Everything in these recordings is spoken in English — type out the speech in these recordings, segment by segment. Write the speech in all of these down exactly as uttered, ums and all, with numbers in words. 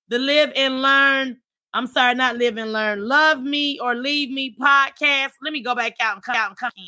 the Live and Learn. I'm sorry, not Live and Learn. Love Me or Leave Me podcast. Let me go back out and come out and come in.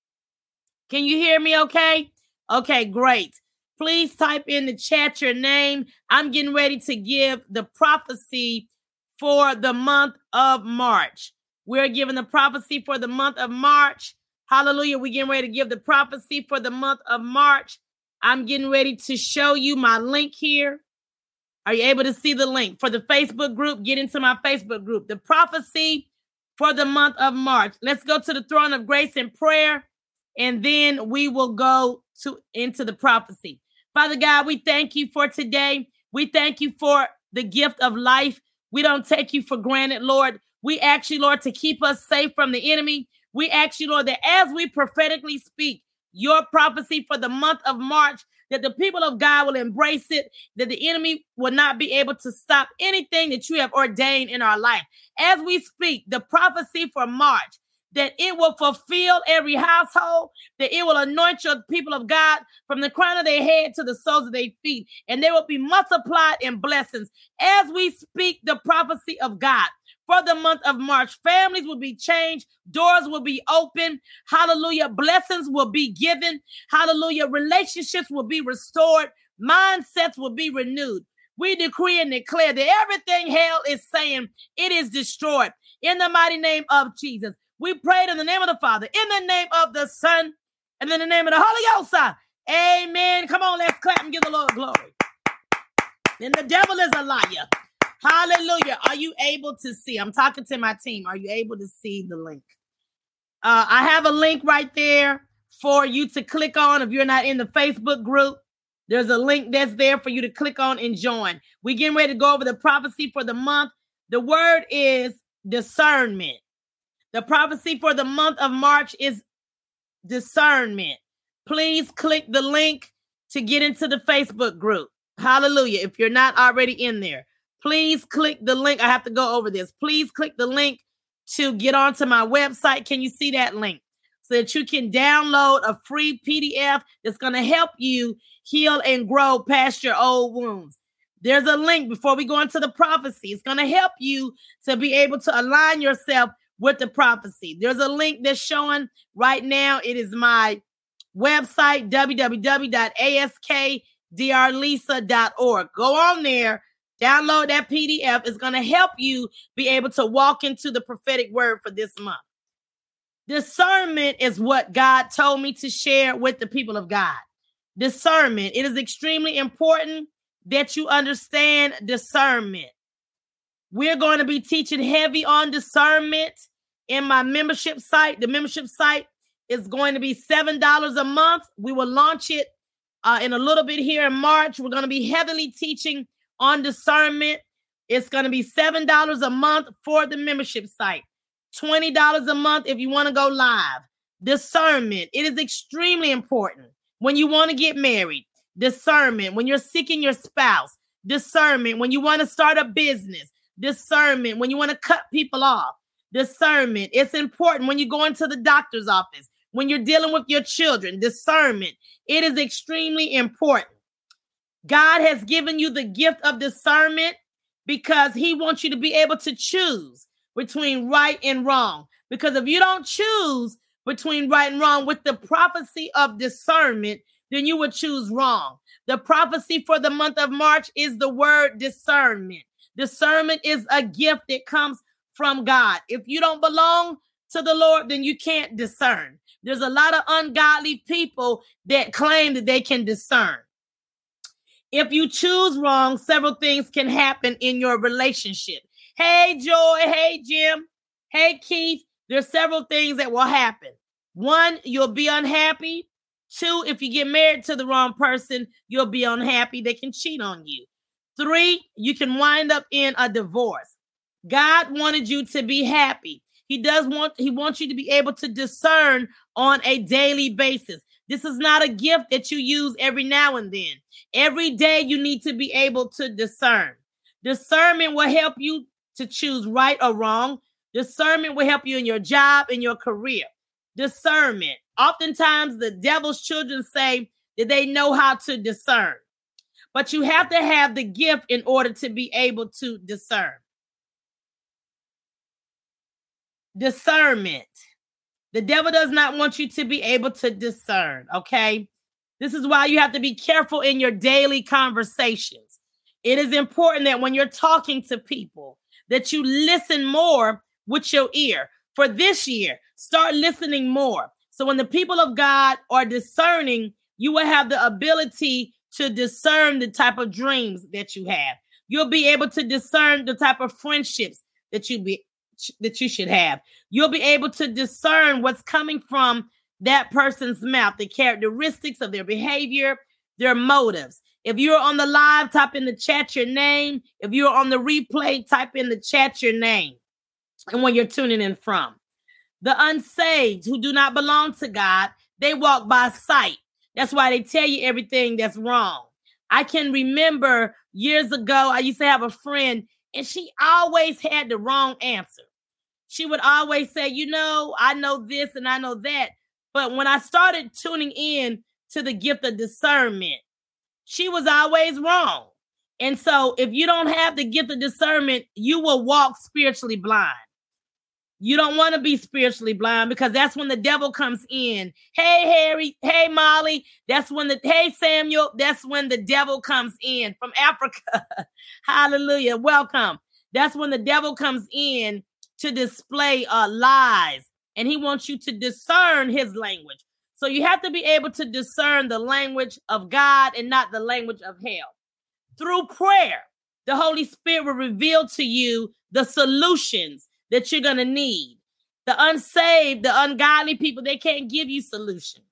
Can you hear me okay? Okay, great. Please type in the chat your name. I'm getting ready to give the prophecy for the month of March. We're giving the prophecy for the month of March. Hallelujah. We're getting ready to give the prophecy for the month of March. I'm getting ready to show you my link here. Are you able to see the link for the Facebook group? Get into my Facebook group. The prophecy for the month of March. Let's go to the throne of grace in prayer, and then we will go to into the prophecy. Father God, we thank you for today. We thank you for the gift of life. We don't take you for granted, Lord. We ask you, Lord, to keep us safe from the enemy. We ask you, Lord, that as we prophetically speak your prophecy for the month of March, that the people of God will embrace it, that the enemy will not be able to stop anything that you have ordained in our life. As we speak the prophecy for March, that it will fulfill every household, that it will anoint your people of God from the crown of their head to the soles of their feet, and they will be multiplied in blessings. As we speak the prophecy of God for the month of March, families will be changed, doors will be open, hallelujah, blessings will be given, hallelujah, relationships will be restored, mindsets will be renewed. We decree and declare that everything hell is saying, it is destroyed in the mighty name of Jesus. We prayed in the name of the Father, in the name of the Son, and in the name of the Holy Ghost. Amen. Come on, let's clap and give the Lord glory. And the devil is a liar. Hallelujah. Are you able to see? I'm talking to my team. Are you able to see the link? Uh, I have a link right there for you to click on. If you're not in the Facebook group, there's a link that's there for you to click on and join. We're getting ready to go over the prophecy for the month. The word is discernment. The prophecy for the month of March is discernment. Please click the link to get into the Facebook group. Hallelujah. If you're not already in there, please click the link. I have to go over this. Please click the link to get onto my website. Can you see that link? So that you can download a free P D F that's going to help you heal and grow past your old wounds. There's a link before we go into the prophecy. It's going to help you to be able to align yourself with the prophecy. There's a link that's showing right now. It is my website, w w w dot ask d r lisa dot org. Go on there, download that P D F. It's going to help you be able to walk into the prophetic word for this month. Discernment is what God told me to share with the people of God. Discernment. It is extremely important that you understand discernment. We're going to be teaching heavy on discernment in my membership site. The membership site is going to be seven dollars a month. We will launch it uh, in a little bit here in March. We're going to be heavily teaching on discernment. It's going to be seven dollars a month for the membership site. twenty dollars a month if you want to go live. Discernment. It is extremely important when you want to get married. Discernment. When you're seeking your spouse. Discernment. When you want to start a business. Discernment. When you want to cut people off. Discernment. It's important when you go into the doctor's office. When you're dealing with your children. Discernment. It is extremely important. God has given you the gift of discernment because he wants you to be able to choose between right and wrong. Because if you don't choose between right and wrong with the prophecy of discernment, then you would choose wrong. The prophecy for the month of March is the word discernment. Discernment is a gift that comes from God. If you don't belong to the Lord, then you can't discern. There's a lot of ungodly people that claim that they can discern. If you choose wrong, several things can happen in your relationship. Hey, Joy. Hey, Jim. Hey, Keith. There's several things that will happen. One, you'll be unhappy. Two, if you get married to the wrong person, you'll be unhappy. They can cheat on you. Three, you can wind up in a divorce. God wanted you to be happy. He does want, he wants you to be able to discern on a daily basis. This is not a gift that you use every now and then. Every day you need to be able to discern. Discernment will help you to choose right or wrong. Discernment will help you in your job, in your career. Discernment. Oftentimes the devil's children say that they know how to discern. but you have to have the gift in order to be able to discern. Discernment. The devil does not want you to be able to discern, okay? This is why you have to be careful in your daily conversations. It is important that when you're talking to people, that you listen more with your ear. For this year, start listening more. So when the people of God are discerning, you will have the ability to discern the type of dreams that you have. You'll be able to discern the type of friendships that you be that you should have. You'll be able to discern what's coming from that person's mouth, the characteristics of their behavior, their motives. If you're on the live, type in the chat your name. If you're on the replay, type in the chat your name and when you're tuning in from. The unsaved who do not belong to God, they walk by sight. That's why they tell you everything that's wrong. I can remember years ago, I used to have a friend and she always had the wrong answer. She would always say, you know, I know this and I know that. But when I started tuning in to the gift of discernment, she was always wrong. And so if you don't have the gift of discernment, you will walk spiritually blind. You don't want to be spiritually blind because that's when the devil comes in. Hey, Harry. Hey, Molly. That's when the, hey, Samuel. That's when the devil comes in from Africa. Hallelujah. Welcome. That's when the devil comes in to display uh, lies. And he wants you to discern his language. So you have to be able to discern the language of God and not the language of hell. Through prayer, the Holy Spirit will reveal to you the solutions that you're going to need. The unsaved, the ungodly people, they can't give you solutions.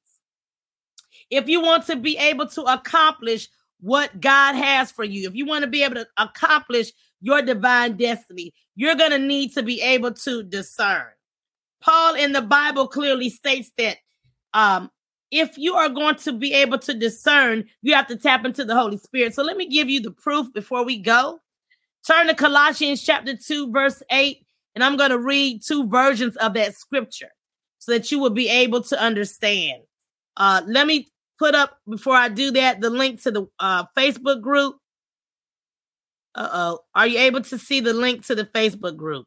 If you want to be able to accomplish what God has for you, if you want to be able to accomplish your divine destiny, you're going to need to be able to discern. Paul in the Bible clearly states that um, if you are going to be able to discern, you have to tap into the Holy Spirit. So let me give you the proof before we go. Turn to Colossians chapter two, verse eight, and I'm going to read two versions of that scripture so that you will be able to understand. Uh, let me put up, before I do that, the link to the uh, Facebook group. Uh-oh. Are you able to see the link to the Facebook group?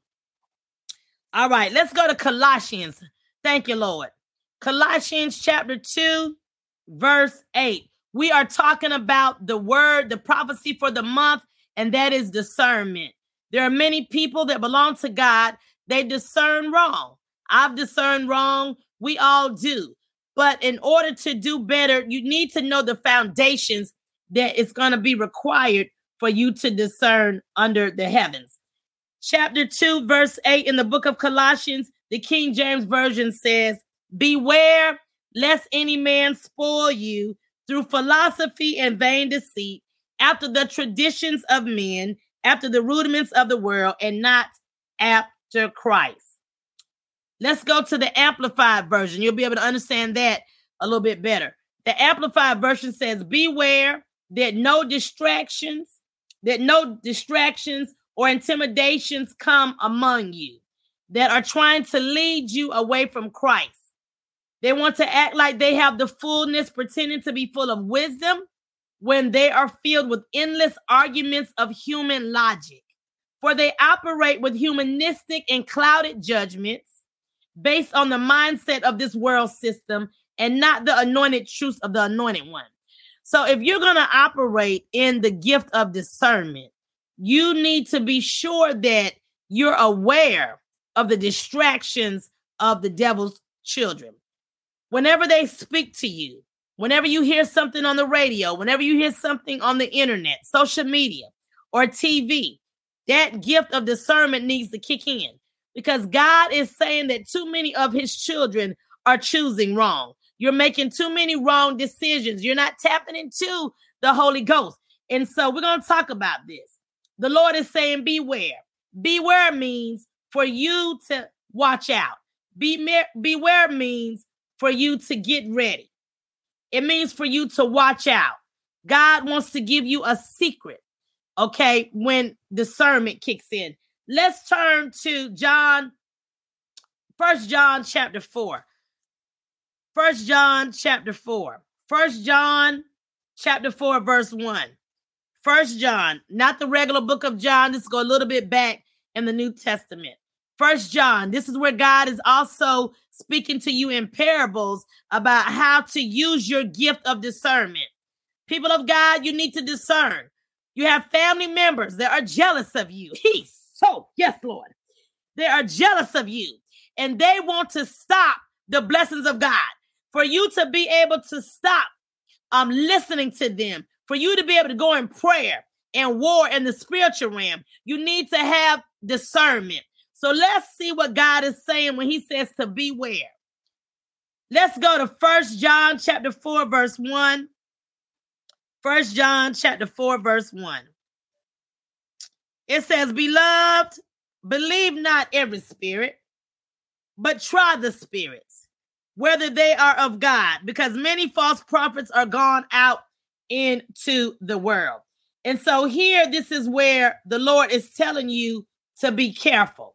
All right, let's go to Colossians. Thank you, Lord. Colossians chapter two, verse eight. We are talking about the word, the prophecy for the month, and that is discernment. There are many people that belong to God. They discern wrong. I've discerned wrong. We all do. But in order to do better, you need to know the foundations that is going to be required for you to discern under the heavens. Chapter two, verse eight in the book of Colossians, the King James Version says, beware lest any man spoil you through philosophy and vain deceit, after the traditions of men, after the rudiments of the world, and not after Christ. Let's go to the Amplified Version. You'll be able to understand that a little bit better. The Amplified Version says, beware that no distractions, that no distractions or intimidations come among you that are trying to lead you away from Christ. They want to act like they have the fullness, pretending to be full of wisdom when they are filled with endless arguments of human logic. For they operate with humanistic and clouded judgments based on the mindset of this world system and not the anointed truths of the anointed one. So if you're going to operate in the gift of discernment, you need to be sure that you're aware of the distractions of the devil's children. Whenever they speak to you, whenever you hear something on the radio, whenever you hear something on the internet, social media, or T V, that gift of discernment needs to kick in, because God is saying that too many of his children are choosing wrong. You're making too many wrong decisions. You're not tapping into the Holy Ghost. And so we're going to talk about this. The Lord is saying, beware. Beware means for you to watch out. Be- beware means for you to get ready. It means for you to watch out. God wants to give you a secret, okay, when discernment kicks in. Let's turn to John, First John chapter four. First John chapter four. First John chapter four, verse one. First John, not the regular book of John. Let's go a little bit back in the New Testament. First John, this is where God is also speaking to you in parables about how to use your gift of discernment. People of God, you need to discern. You have family members that are jealous of you. He's so, yes, Lord. They are jealous of you, and they want to stop the blessings of God. For you to be able to stop um, listening to them, for you to be able to go in prayer and war in the spiritual realm, you need to have discernment. So let's see what God is saying when he says to beware. Let's go to First John chapter four, verse one. First John chapter four, verse one. It says, beloved, believe not every spirit, but try the spirits, whether they are of God, because many false prophets are gone out into the world. And so here, this is where the Lord is telling you to be careful.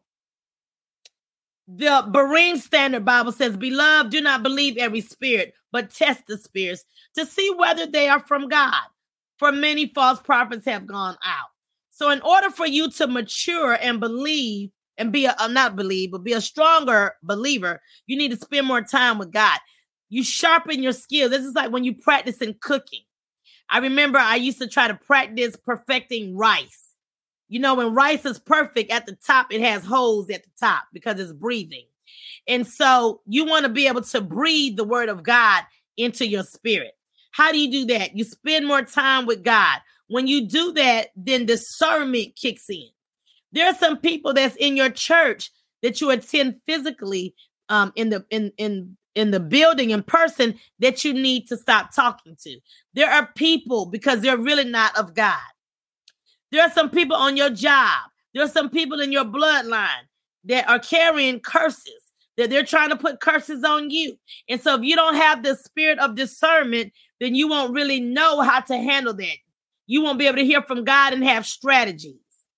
The Berean Standard Bible says, beloved, do not believe every spirit, but test the spirits to see whether they are from God. For many false prophets have gone out. So in order for you to mature and believe and be a, uh, not believe, but be a stronger believer, you need to spend more time with God. You sharpen your skills. This is like when you practice in cooking. I remember I used to try to practice perfecting rice. You know, when rice is perfect at the top, it has holes at the top because it's breathing. And so you want to be able to breathe the word of God into your spirit. How do you do that? You spend more time with God. When you do that, then discernment kicks in. There are some people that's in your church that you attend physically um, in the in in in the building in person that you need to stop talking to. There are people because they're really not of God. There are some people on your job. There are some people in your bloodline that are carrying curses, that they're trying to put curses on you. And so if you don't have the spirit of discernment, then you won't really know how to handle that. You won't be able to hear from God and have strategies.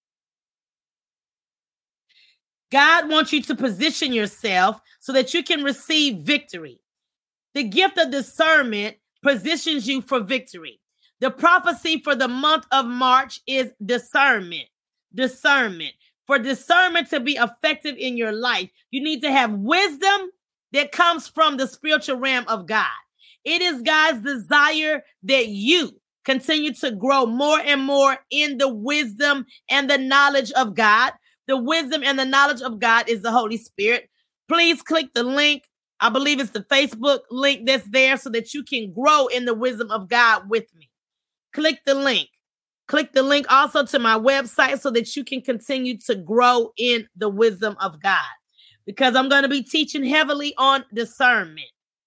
God wants you to position yourself so that you can receive victory. The gift of discernment positions you for victory. The prophecy for the month of March is discernment. Discernment. For discernment to be effective in your life, you need to have wisdom that comes from the spiritual realm of God. It is God's desire that you continue to grow more and more in the wisdom and the knowledge of God. The wisdom and the knowledge of God is the Holy Spirit. Please click the link. I believe it's the Facebook link that's there so that you can grow in the wisdom of God with me. Click the link. Click the link also to my website so that you can continue to grow in the wisdom of God, because I'm going to be teaching heavily on discernment.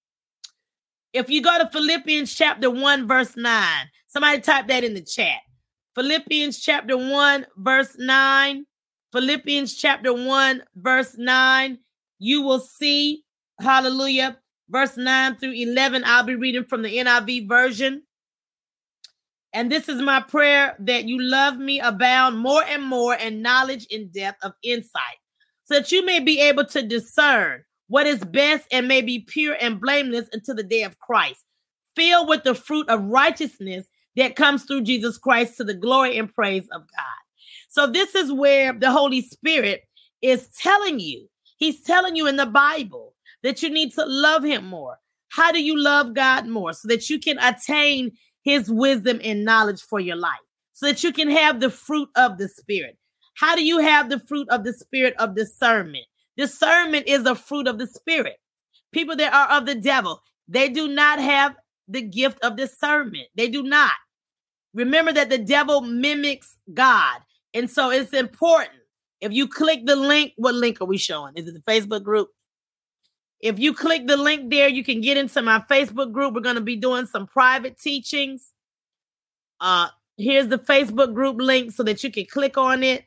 If you go to Philippians chapter one, verse nine, somebody type that in the chat. Philippians chapter one, verse nine. Philippians chapter one, verse nine. You will see, hallelujah, verse nine through eleven. I'll be reading from the N I V version. And this is my prayer, that you love me, abound more and more in knowledge and depth of insight, so that you may be able to discern what is best and may be pure and blameless until the day of Christ, filled with the fruit of righteousness that comes through Jesus Christ to the glory and praise of God. So this is where the Holy Spirit is telling you. He's telling you in the Bible that you need to love him more. How do you love God more? So that you can attain his wisdom and knowledge for your life, so that you can have the fruit of the Spirit. How do you have the fruit of the Spirit of discernment? Discernment is the fruit of the Spirit. People that are of the devil, they do not have the gift of discernment. They do not. Remember that the devil mimics God. And so it's important. If you click the link, what link are we showing? Is it the Facebook group? If you click the link there, you can get into my Facebook group. We're going to be doing some private teachings. Uh, here's the Facebook group link so that you can click on it.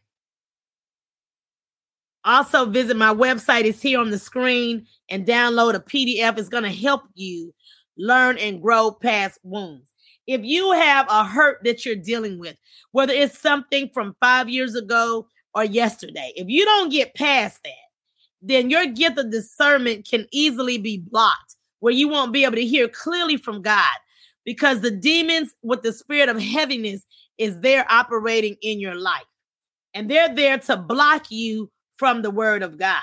Also, visit my website. It's here on the screen, and download a P D F. It's going to help you learn and grow past wounds. If you have a hurt that you're dealing with, whether it's something from five years ago or yesterday, if you don't get past that, then your gift of discernment can easily be blocked, where you won't be able to hear clearly from God, because the demons with the spirit of heaviness is there operating in your life. And they're there to block you from the word of God.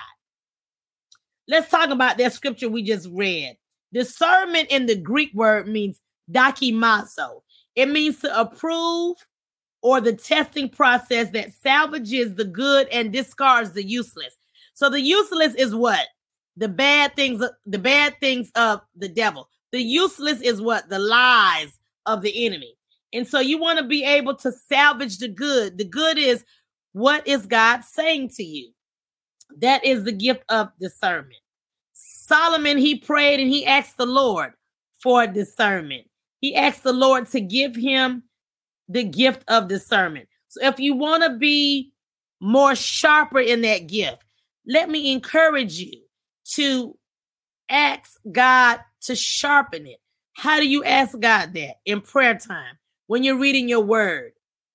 Let's talk about that scripture we just read. Discernment in the Greek word means dokimazo. It means to approve or the testing process that salvages the good and discards the useless. So the useless is what? The bad things, the bad things of the devil. The useless is what? The lies of the enemy. And so you want to be able to salvage the good. The good is, what is God saying to you? That is the gift of discernment. Solomon, he prayed and he asked the Lord for discernment. He asked the Lord to give him the gift of discernment. So if you want to be more sharper in that gift, let me encourage you to ask God to sharpen it. How do you ask God that? In prayer time, when you're reading your word.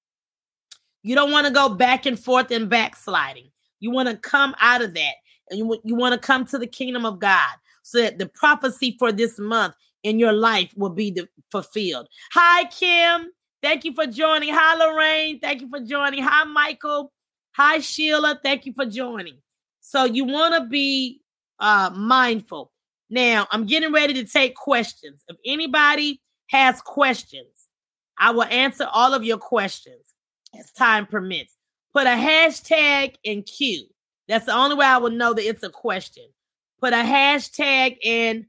You don't want to go back and forth and backsliding. You want to come out of that. And you, you want to come to the kingdom of God so that the prophecy for this month in your life will be the, fulfilled. Hi, Kim. Thank you for joining. Hi, Lorraine. Thank you for joining. Hi, Michael. Hi, Sheila. Thank you for joining. So you want to be uh, mindful. Now, I'm getting ready to take questions. If anybody has questions, I will answer all of your questions as time permits. Put a hashtag in Q. That's the only way I will know that it's a question. Put a hashtag in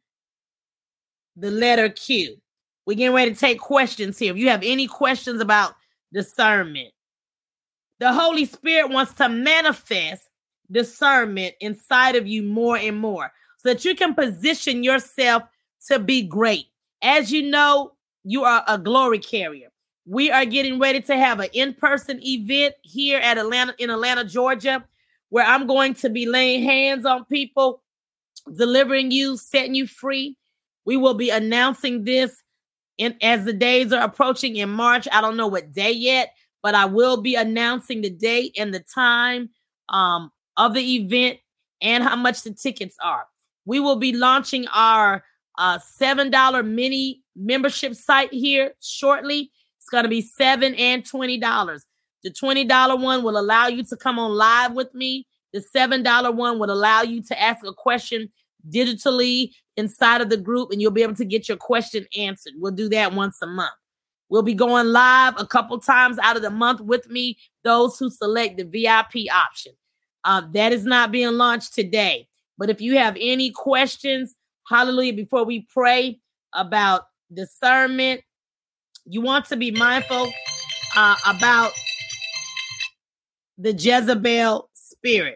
the letter Q. We're getting ready to take questions here. If you have any questions about discernment, the Holy Spirit wants to manifest discernment inside of you more and more so that you can position yourself to be great. As you know, you are a glory carrier. We are getting ready to have an in-person event here at Atlanta, in Atlanta, Georgia, where I'm going to be laying hands on people, delivering you, setting you free. We will be announcing this in, as the days are approaching in March. I don't know what day yet, but I will be announcing the date and the time um, of the event and how much the tickets are. We will be launching our uh, seven dollars mini membership site here shortly. It's going to be seven dollars and twenty dollars. The twenty dollars one will allow you to come on live with me. The seven dollars one would allow you to ask a question digitally inside of the group, and you'll be able to get your question answered. We'll do that once a month. We'll be going live a couple times out of the month with me, those who select the V I P option. Uh, that is not being launched today. But if you have any questions, hallelujah, before we pray about discernment, you want to be mindful uh, about the Jezebel spirit.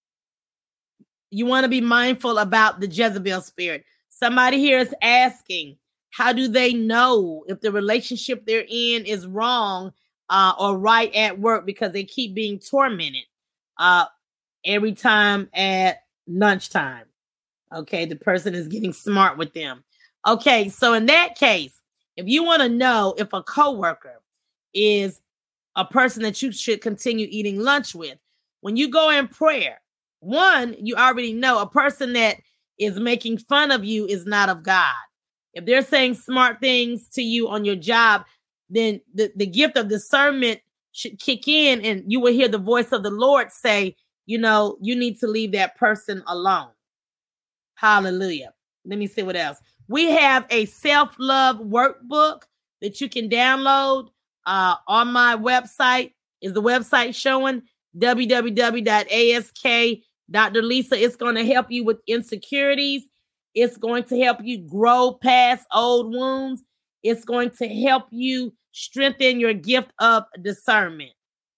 You want to be mindful about the Jezebel spirit. Somebody here is asking, how do they know if the relationship they're in is wrong uh, or right at work, because they keep being tormented uh, every time at lunchtime? Okay, the person is getting smart with them. Okay, so in that case, if you want to know if a coworker is a person that you should continue eating lunch with, when you go in prayer, one, you already know a person that is making fun of you is not of God. If they're saying smart things to you on your job, then the, the gift of discernment should kick in, and you will hear the voice of the Lord say, you know, you need to leave that person alone. Hallelujah. Let me see what else. We have a self-love workbook that you can download uh, on my website. Is the website showing? w w w dot ask dot lisa. It's going to help you with insecurities. It's going to help you grow past old wounds. It's going to help you strengthen your gift of discernment.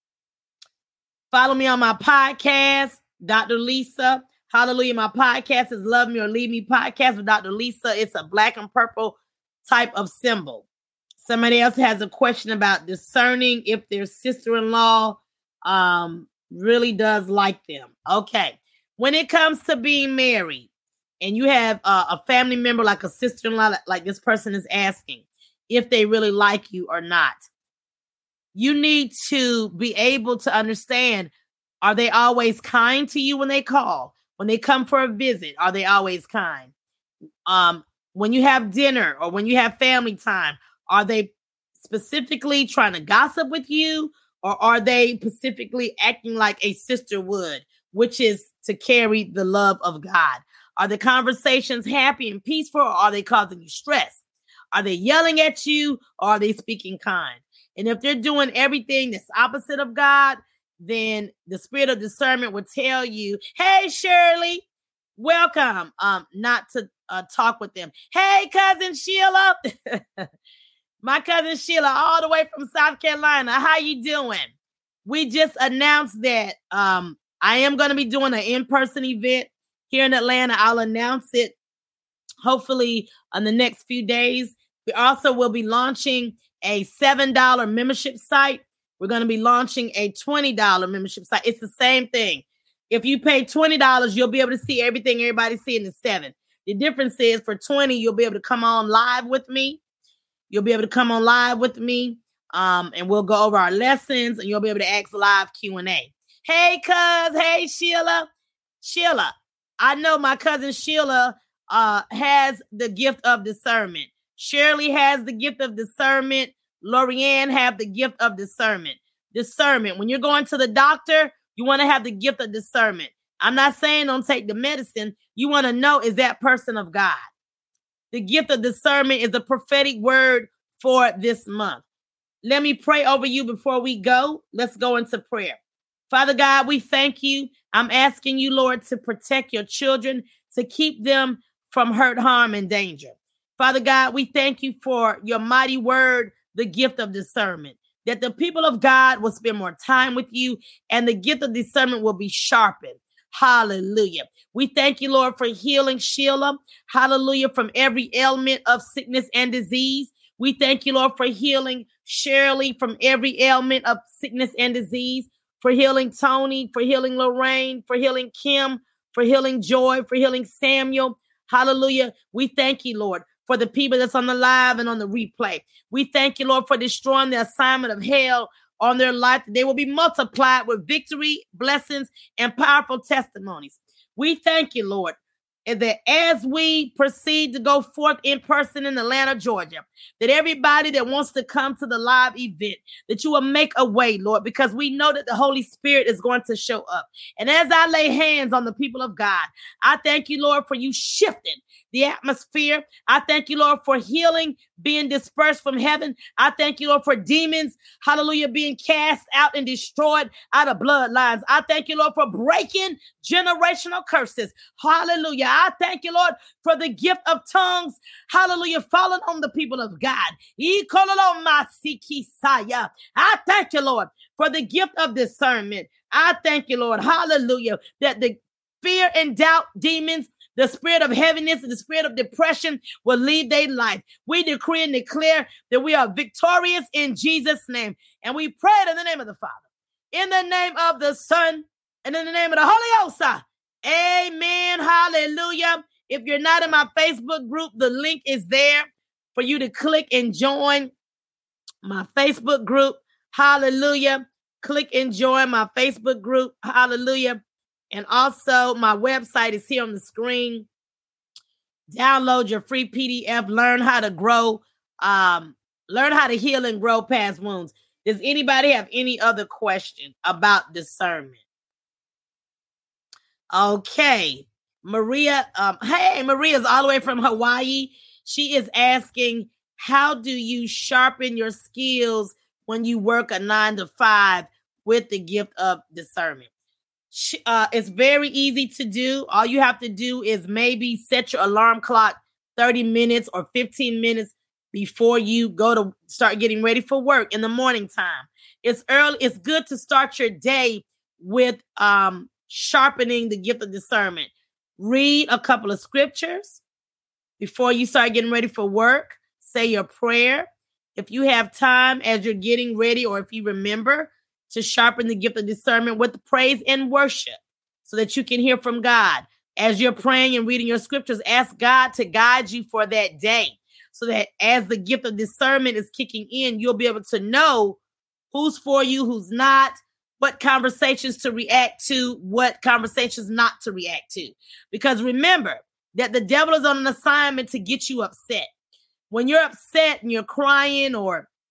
Follow me on my podcast, Doctor Lisa. Hallelujah. My podcast is Love Me or Leave Me Podcast with Doctor Lisa. It's a black and purple type of symbol. Somebody else has a question about discerning if their sister-in-law um, really does like them. Okay. When it comes to being married and you have uh, a family member like a sister-in-law, like this person is asking if they really like you or not, you need to be able to understand, are they always kind to you when they call? When they come for a visit, are they always kind? Um, when you have dinner or when you have family time, are they specifically trying to gossip with you, or are they specifically acting like a sister would, which is to carry the love of God? Are the conversations happy and peaceful, or are they causing you stress? Are they yelling at you, or are they speaking kind? And if they're doing everything that's opposite of God, then the spirit of discernment will tell you, hey, Shirley, welcome. Um, not to uh, talk with them. Hey, cousin Sheila. My cousin Sheila, all the way from South Carolina. How you doing? We just announced that um, I am going to be doing an in-person event here in Atlanta. I'll announce it hopefully in the next few days. We also will be launching a seven dollars membership site. We're going to be launching a twenty dollars membership site. It's the same thing. If you pay twenty dollars, you'll be able to see everything everybody's seeing in seven. The difference is for twenty, you'll be able to come on live with me. You'll be able to come on live with me, um, and we'll go over our lessons, and you'll be able to ask live Q and A. Hey, cuz. Hey, Sheila. Sheila, I know my cousin Sheila uh, has the gift of discernment. Shirley has the gift of discernment. Lorianne have the gift of discernment. Discernment. When you're going to the doctor, you want to have the gift of discernment. I'm not saying don't take the medicine. You want to know, is that person of God? The gift of discernment is the prophetic word for this month. Let me pray over you before we go. Let's go into prayer. Father God, we thank you. I'm asking you, Lord, to protect your children, to keep them from hurt, harm, and danger. Father God, we thank you for your mighty word, the gift of discernment, that the people of God will spend more time with you and the gift of discernment will be sharpened. Hallelujah. We thank you, Lord, for healing Sheila. Hallelujah. From every ailment of sickness and disease. We thank you, Lord, for healing Shirley from every ailment of sickness and disease, for healing Tony, for healing Lorraine, for healing Kim, for healing Joy, for healing Samuel. Hallelujah. We thank you, Lord, for the people that's on the live and on the replay. We thank you, Lord, for destroying the assignment of hell on their life. They will be multiplied with victory, blessings, and powerful testimonies. We thank you, Lord, and that as we proceed to go forth in person in Atlanta, Georgia, that everybody that wants to come to the live event, that you will make a way, Lord, because we know that the Holy Spirit is going to show up. And as I lay hands on the people of God, I thank you, Lord, for you shifting the atmosphere. I thank you, Lord, for healing being dispersed from heaven. I thank you, Lord, for demons, hallelujah, being cast out and destroyed out of bloodlines. I thank you, Lord, for breaking generational curses. Hallelujah. I thank you, Lord, for the gift of tongues, hallelujah, falling on the people of God. I thank you, Lord, for the gift of discernment. I thank you, Lord, hallelujah, that the fear and doubt demons, the spirit of heaviness and the spirit of depression will leave their life. We decree and declare that we are victorious in Jesus' name. And we pray it in the name of the Father, in the name of the Son, and in the name of the Holy Ghost. Amen. Hallelujah. If you're not in my Facebook group, the link is there for you to click and join my Facebook group. Hallelujah. Click and join my Facebook group. Hallelujah. And also, my website is here on the screen. Download your free P D F. Learn how to grow. Um, learn how to heal and grow past wounds. Does anybody have any other question about discernment? Okay. Maria. Um, hey, Maria's all the way from Hawaii. She is asking, how do you sharpen your skills when you work a nine to five with the gift of discernment? Uh, it's very easy to do. All you have to do is maybe set your alarm clock thirty minutes or fifteen minutes before you go to start getting ready for work in the morning time. It's early. It's good to start your day with um, sharpening the gift of discernment. Read a couple of scriptures before you start getting ready for work. Say your prayer. If you have time as you're getting ready, or if you remember, to sharpen the gift of discernment with praise and worship so that you can hear from God. As you're praying and reading your scriptures, ask God to guide you for that day so that as the gift of discernment is kicking in, you'll be able to know who's for you, who's not, what conversations to react to, what conversations not to react to. Because remember that the devil is on an assignment to get you upset. When you're upset and you're crying or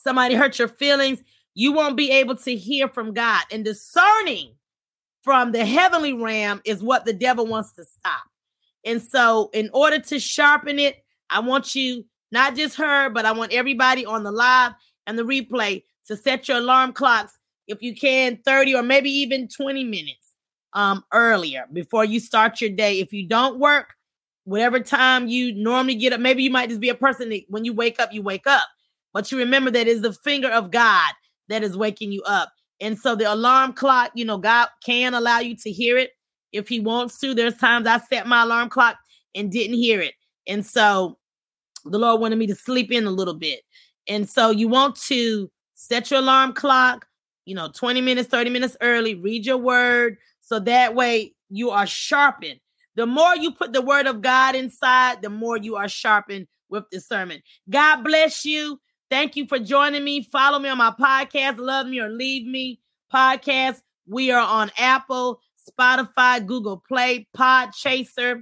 somebody hurt your feelings, you won't be able to hear from God. And discerning from the heavenly realm is what the devil wants to stop. And so in order to sharpen it, I want you, not just her, but I want everybody on the live and the replay to set your alarm clocks, if you can, thirty or maybe even twenty minutes um, earlier before you start your day. If you don't work, whatever time you normally get up, maybe you might just be a person that when you wake up, you wake up. But you remember that it's the finger of God that is waking you up. And so the alarm clock, you know, God can allow you to hear it if he wants to. There's times I set my alarm clock and didn't hear it. And so the Lord wanted me to sleep in a little bit. And so you want to set your alarm clock, you know, twenty minutes, thirty minutes early, read your word. So that way you are sharpened. The more you put the word of God inside, the more you are sharpened with discernment. God bless you. Thank you for joining me. Follow me on my podcast, Love Me or Leave Me podcast. We are on Apple, Spotify, Google Play, Podchaser.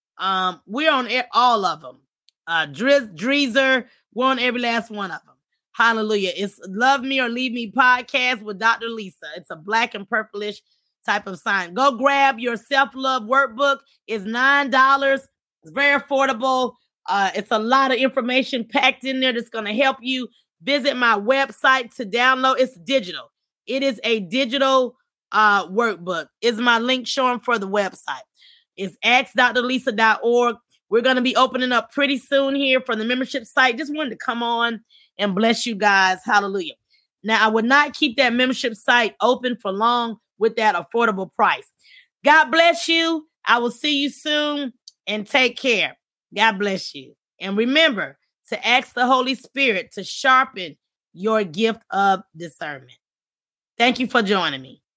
Um, we're on all of them. Uh, Driz, Dreezer, we're on every last one of them. Hallelujah. It's Love Me or Leave Me podcast with Doctor Lisa. It's a black and purplish type of sign. Go grab your self-love workbook. It's nine dollars. It's very affordable. Uh, it's a lot of information packed in there that's going to help you. Visit my website to download. It's digital. It is a digital uh, workbook. Is my link showing for the website. It's ask dr lisa dot org. We're going to be opening up pretty soon here for the membership site. Just wanted to come on and bless you guys. Hallelujah. Now, I would not keep that membership site open for long with that affordable price. God bless you. I will see you soon and take care. God bless you. And remember to ask the Holy Spirit to sharpen your gift of discernment. Thank you for joining me.